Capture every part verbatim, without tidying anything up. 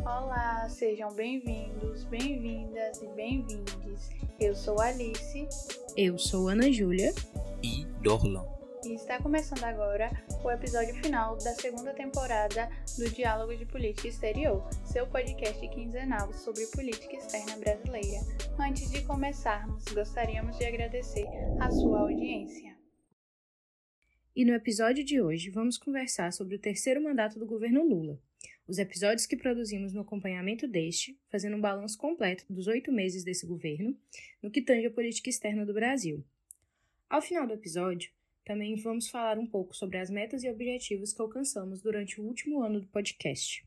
Olá, sejam bem-vindos, bem-vindas e bem-vindes. Eu sou Alice. Eu sou Ana Júlia. E Dorlan. E está começando agora o episódio final da segunda temporada do Diálogo de Política Exterior, seu podcast quinzenal sobre política externa brasileira. Antes de começarmos, gostaríamos de agradecer a sua audiência. E no episódio de hoje vamos conversar sobre o terceiro mandato do governo Lula. Os episódios que produzimos no acompanhamento deste, fazendo um balanço completo dos oito meses desse governo, no que tange a política externa do Brasil. Ao final do episódio, também vamos falar um pouco sobre as metas e objetivos que alcançamos durante o último ano do podcast.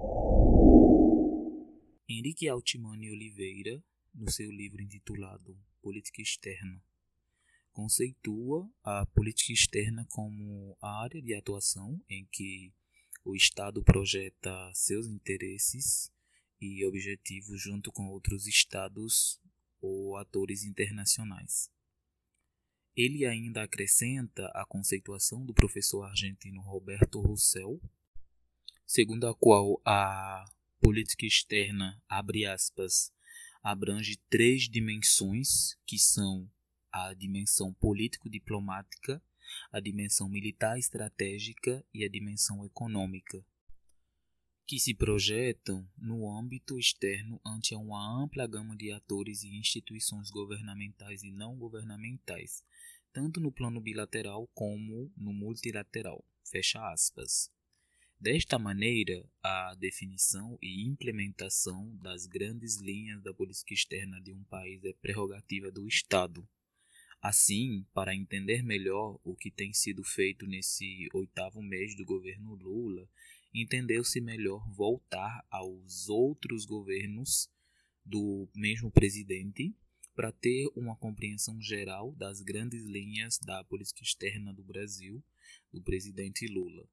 Henrique Altimani Oliveira, no seu livro intitulado Política Externa, conceitua a política externa como a área de atuação em que o Estado projeta seus interesses e objetivos junto com outros Estados ou atores internacionais. Ele ainda acrescenta a conceituação do professor argentino Roberto Rossell, segundo a qual a política externa, abre aspas, abrange três dimensões, que são a dimensão político-diplomática, a dimensão militar estratégica e a dimensão econômica, que se projetam no âmbito externo ante uma ampla gama de atores e instituições governamentais e não governamentais, tanto no plano bilateral como no multilateral. Fecha aspas. Desta maneira, a definição e implementação das grandes linhas da política externa de um país é prerrogativa do Estado. Assim, para entender melhor o que tem sido feito nesse oitavo mês do governo Lula, entendeu-se melhor voltar aos outros governos do mesmo presidente para ter uma compreensão geral das grandes linhas da política externa do Brasil, do presidente Lula.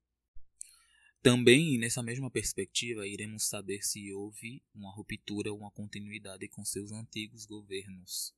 Também, nessa mesma perspectiva, iremos saber se houve uma ruptura ou uma continuidade com seus antigos governos.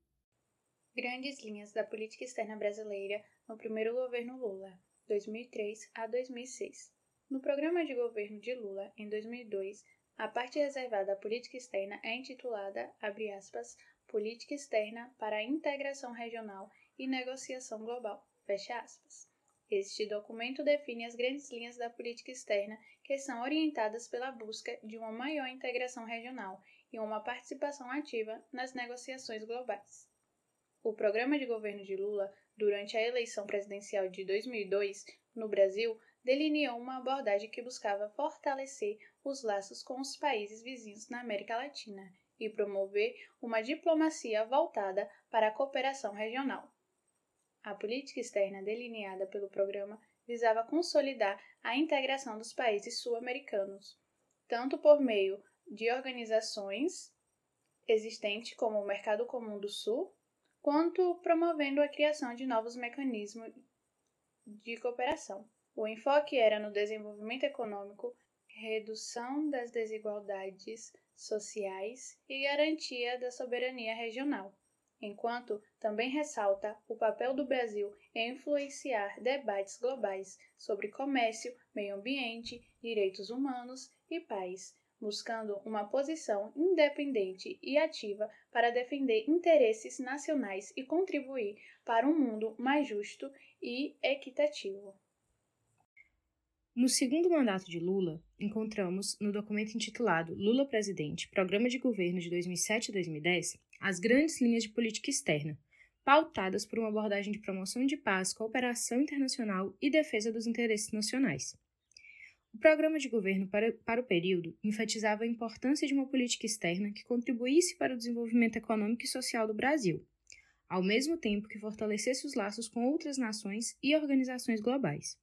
Grandes linhas da política externa brasileira no primeiro governo Lula, dois mil e três a dois mil e seis. No programa de governo de Lula, em dois mil e dois, a parte reservada à política externa é intitulada, abre aspas, Política Externa para a Integração Regional e Negociação Global, fecha aspas. Este documento define as grandes linhas da política externa que são orientadas pela busca de uma maior integração regional e uma participação ativa nas negociações globais. O programa de governo de Lula, durante a eleição presidencial de dois mil e dois, no Brasil, delineou uma abordagem que buscava fortalecer os laços com os países vizinhos na América Latina e promover uma diplomacia voltada para a cooperação regional. A política externa delineada pelo programa visava consolidar a integração dos países sul-americanos, tanto por meio de organizações existentes como o Mercado Comum do Sul, quanto promovendo a criação de novos mecanismos de cooperação. O enfoque era no desenvolvimento econômico, redução das desigualdades sociais e garantia da soberania regional, enquanto também ressalta o papel do Brasil em influenciar debates globais sobre comércio, meio ambiente, direitos humanos e paz, buscando uma posição independente e ativa para defender interesses nacionais e contribuir para um mundo mais justo e equitativo. No segundo mandato de Lula, encontramos, no documento intitulado Lula Presidente, Programa de Governo de dois mil e sete a dois mil e dez, as grandes linhas de política externa, pautadas por uma abordagem de promoção de paz, cooperação internacional e defesa dos interesses nacionais. O programa de governo para, para o período enfatizava a importância de uma política externa que contribuísse para o desenvolvimento econômico e social do Brasil, ao mesmo tempo que fortalecesse os laços com outras nações e organizações globais.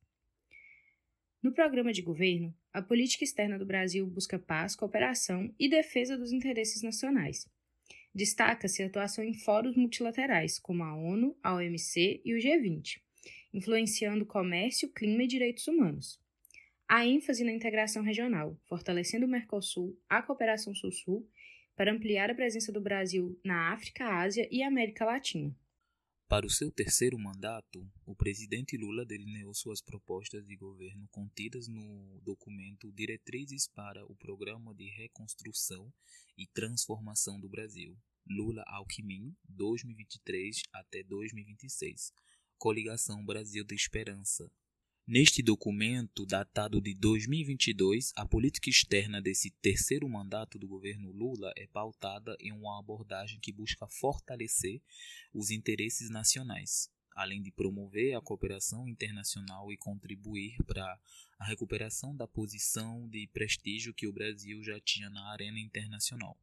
No programa de governo, a política externa do Brasil busca paz, cooperação e defesa dos interesses nacionais. Destaca-se a atuação em fóruns multilaterais, como a ONU, a O M C e o G vinte, influenciando o comércio, clima e direitos humanos. Há ênfase na integração regional, fortalecendo o Mercosul, a cooperação Sul-Sul, para ampliar a presença do Brasil na África, Ásia e América Latina. Para o seu terceiro mandato, o presidente Lula delineou suas propostas de governo contidas no documento Diretrizes para o Programa de Reconstrução e Transformação do Brasil, Lula-Alckmin, dois mil e vinte e três até dois mil e vinte e seis, Coligação Brasil da Esperança. Neste documento, datado de dois mil e vinte e dois, a política externa desse terceiro mandato do governo Lula é pautada em uma abordagem que busca fortalecer os interesses nacionais, além de promover a cooperação internacional e contribuir para a recuperação da posição de prestígio que o Brasil já tinha na arena internacional.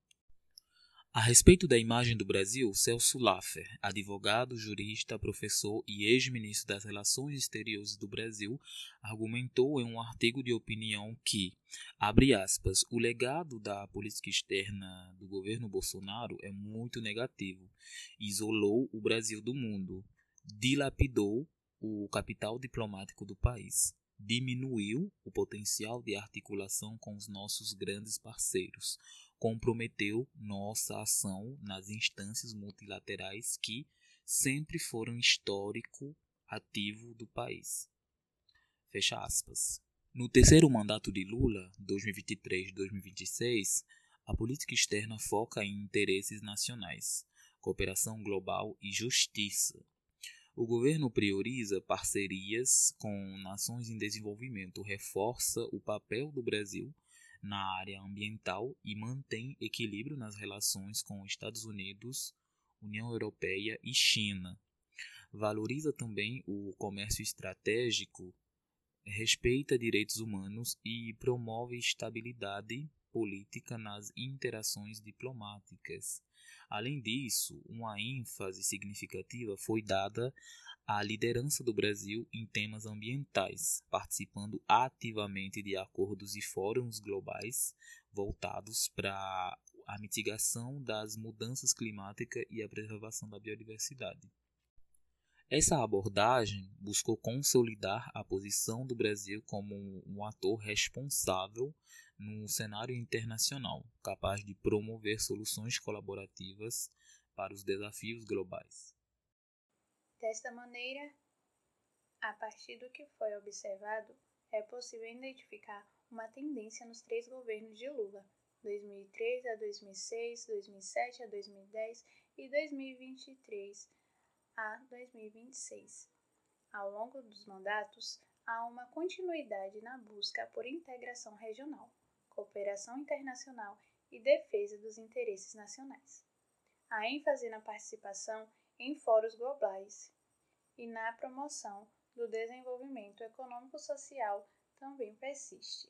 A respeito da imagem do Brasil, Celso Laffer, advogado, jurista, professor e ex-ministro das Relações Exteriores do Brasil, argumentou em um artigo de opinião que, abre aspas, o legado da política externa do governo Bolsonaro é muito negativo, isolou o Brasil do mundo, dilapidou o capital diplomático do país, diminuiu o potencial de articulação com os nossos grandes parceiros, comprometeu nossa ação nas instâncias multilaterais que sempre foram histórico ativo do país. Fecha aspas. No terceiro mandato de Lula, dois mil e vinte e três a dois mil e vinte e seis, a política externa foca em interesses nacionais, cooperação global e justiça. O governo prioriza parcerias com nações em desenvolvimento, reforça o papel do Brasil na área ambiental e mantém equilíbrio nas relações com Estados Unidos, União Europeia e China. Valoriza também o comércio estratégico, respeita direitos humanos e promove estabilidade política nas interações diplomáticas. Além disso, uma ênfase significativa foi dada à liderança do Brasil em temas ambientais, participando ativamente de acordos e fóruns globais voltados para a mitigação das mudanças climáticas e a preservação da biodiversidade. Essa abordagem buscou consolidar a posição do Brasil como um ator responsável no cenário internacional, capaz de promover soluções colaborativas para os desafios globais. Desta maneira, a partir do que foi observado, é possível identificar uma tendência nos três governos de Lula, dois mil e três a dois mil e seis, dois mil e sete a dois mil e dez e dois mil e vinte e três a dois mil e vinte e seis. Ao longo dos mandatos, há uma continuidade na busca por integração regional, cooperação internacional e defesa dos interesses nacionais. A ênfase na participação em fóruns globais e na promoção do desenvolvimento econômico-social também persiste.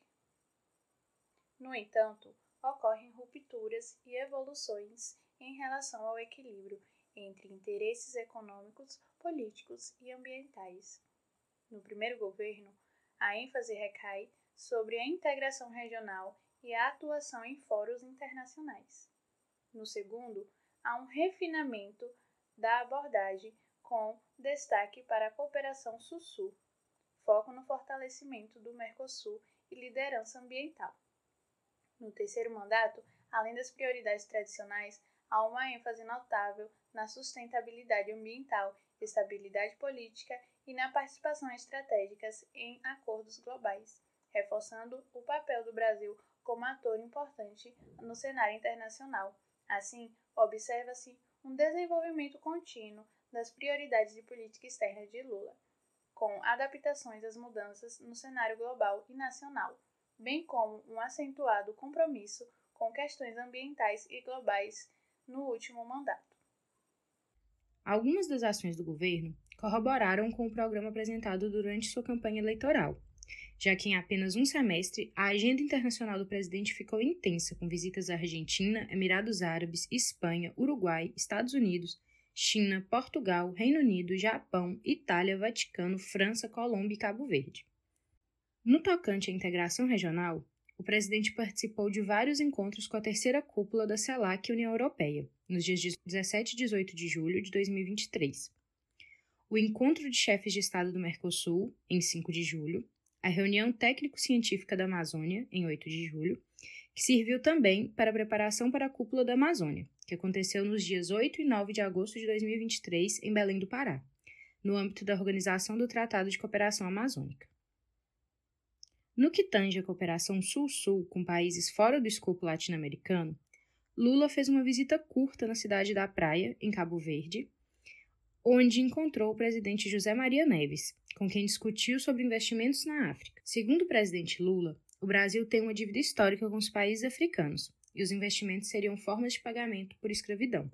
No entanto, ocorrem rupturas e evoluções em relação ao equilíbrio entre interesses econômicos, políticos e ambientais. No primeiro governo, a ênfase recai sobre a integração regional e a atuação em fóruns internacionais. No segundo, há um refinamento da abordagem com destaque para a cooperação Sul-Sul, foco no fortalecimento do Mercosul e liderança ambiental. No terceiro mandato, além das prioridades tradicionais, há uma ênfase notável na sustentabilidade ambiental, estabilidade política e na participação estratégicas em acordos globais, reforçando o papel do Brasil como ator importante no cenário internacional. Assim, observa-se um desenvolvimento contínuo das prioridades de política externa de Lula, com adaptações às mudanças no cenário global e nacional, bem como um acentuado compromisso com questões ambientais e globais no último mandato. Algumas das ações do governo corroboraram com o programa apresentado durante sua campanha eleitoral, já que em apenas um semestre a agenda internacional do presidente ficou intensa, com visitas à Argentina, Emirados Árabes, Espanha, Uruguai, Estados Unidos, China, Portugal, Reino Unido, Japão, Itália, Vaticano, França, Colômbia e Cabo Verde. No tocante à integração regional, o presidente participou de vários encontros com a terceira cúpula da CELAC e União Europeia, nos dias dezessete e dezoito de julho de dois mil e vinte e três. O encontro de chefes de Estado do Mercosul, em cinco de julho, a reunião técnico-científica da Amazônia, em oito de julho, que serviu também para a preparação para a Cúpula da Amazônia, que aconteceu nos dias oito e nove de agosto de dois mil e vinte e três em Belém do Pará, no âmbito da Organização do Tratado de Cooperação Amazônica. No que tange a cooperação Sul-Sul com países fora do escopo latino-americano, Lula fez uma visita curta na cidade da Praia, em Cabo Verde, onde encontrou o presidente José Maria Neves, com quem discutiu sobre investimentos na África. Segundo o presidente Lula, o Brasil tem uma dívida histórica com os países africanos, e os investimentos seriam formas de pagamento por escravidão.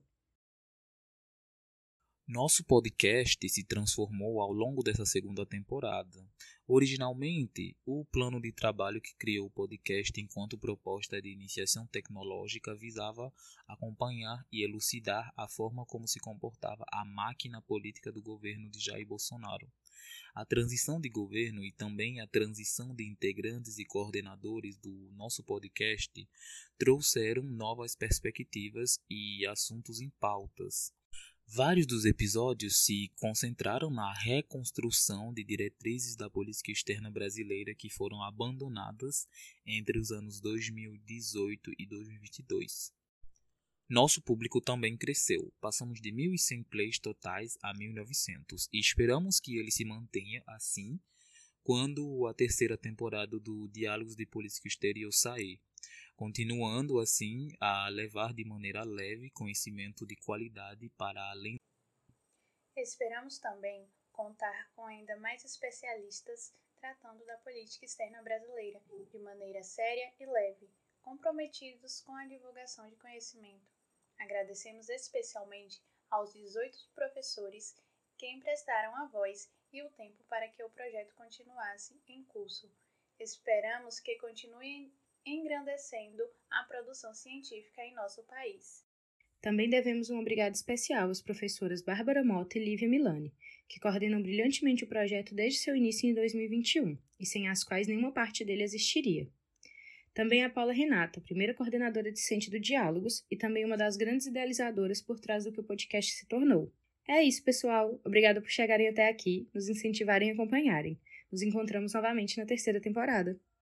Nosso podcast se transformou ao longo dessa segunda temporada. Originalmente, o plano de trabalho que criou o podcast enquanto proposta de iniciação tecnológica visava acompanhar e elucidar a forma como se comportava a máquina política do governo de Jair Bolsonaro. A transição de governo e também a transição de integrantes e coordenadores do nosso podcast trouxeram novas perspectivas e assuntos em pautas. Vários dos episódios se concentraram na reconstrução de diretrizes da política externa brasileira que foram abandonadas entre os anos dois mil e dezoito e dois mil e vinte e dois. Nosso público também cresceu, passamos de mil e cem plays totais a mil e novecentos e esperamos que ele se mantenha assim quando a terceira temporada do Diálogos de Política Exterior sair, continuando assim a levar de maneira leve conhecimento de qualidade para além. Esperamos também contar com ainda mais especialistas tratando da política externa brasileira de maneira séria e leve, comprometidos com a divulgação de conhecimento. Agradecemos especialmente aos dezoito professores que emprestaram a voz e o tempo para que o projeto continuasse em curso. Esperamos que continuem engrandecendo a produção científica em nosso país. Também devemos um obrigado especial às professoras Bárbara Mota e Lívia Milani, que coordenam brilhantemente o projeto desde seu início em dois mil e vinte e um, e sem as quais nenhuma parte dele existiria. Também a Paula Renata, primeira coordenadora discente do Diálogos e também uma das grandes idealizadoras por trás do que o podcast se tornou. É isso, pessoal. Obrigada por chegarem até aqui, nos incentivarem e acompanharem. Nos encontramos novamente na terceira temporada.